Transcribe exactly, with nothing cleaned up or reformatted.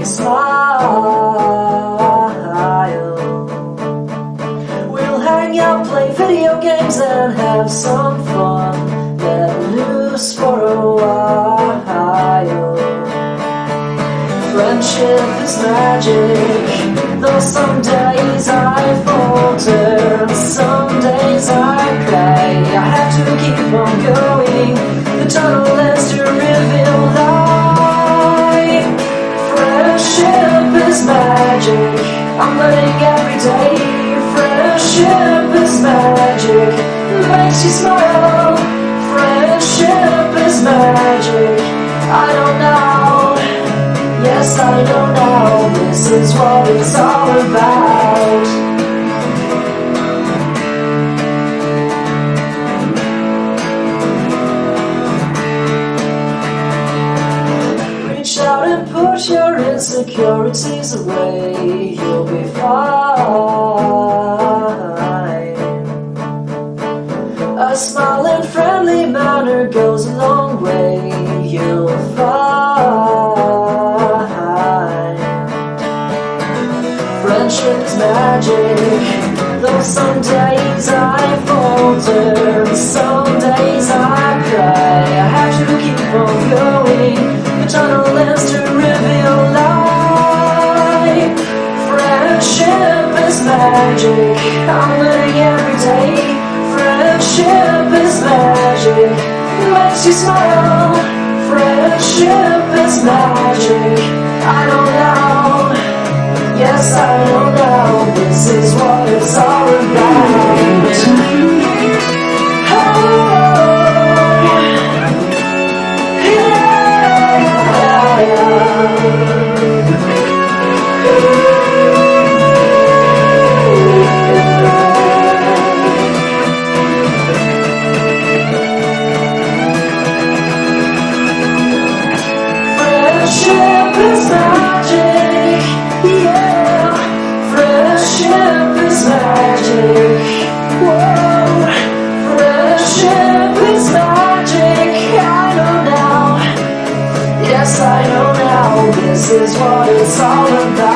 smile. We'll hang out, play video games and have some fun. Let loose for a while. Friendship is magic, though some days I falter, some days I cry. I have to keep on going, the tunnel ends to reveal light. Friendship is magic, I'm learning every day. Friendship is magic, makes you smile. Friendship is magic, I don't know. Yes, I don't know, this is what it's all about. Reach out and put your insecurities away, you'll be fine. A smiling, friendly manner goes a long way, you'll find. Friendship is magic, though some days I falter, some days I cry. I have to keep on going, the tunnel ends to reveal light. Friendship is magic, I'm learning every day. Friendship is magic, it makes you smile. Friendship is magic, I don't know. Yes, I don't know, this is what it's all about. Oh, friendship is magic, yeah. Friendship is magic, whoa. Friendship is magic, I know now. Yes, I know now, this is what it's all about.